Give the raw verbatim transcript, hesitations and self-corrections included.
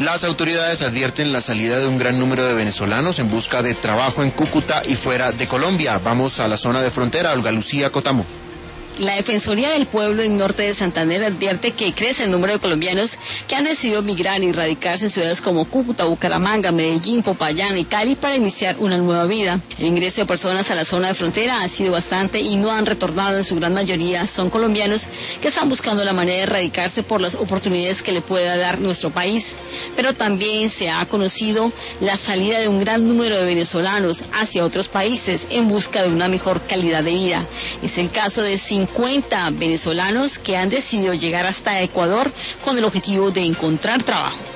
Las autoridades advierten la salida de un gran número de venezolanos en busca de trabajo en Cúcuta y fuera de Colombia. Vamos a la zona de frontera. Olga Lucía Cotamo. La Defensoría del Pueblo en norte de Santander advierte que crece el número de colombianos que han decidido migrar y radicarse en ciudades como Cúcuta, Bucaramanga, Medellín, Popayán y Cali para iniciar una nueva vida. El ingreso de personas a la zona de frontera ha sido bastante y no han retornado. En su gran mayoría son colombianos que están buscando la manera de radicarse por las oportunidades que le pueda dar nuestro país. Pero también se ha conocido la salida de un gran número de venezolanos hacia otros países en busca de una mejor calidad de vida. Es el caso de cincuenta venezolanos que han decidido llegar hasta Ecuador con el objetivo de encontrar trabajo.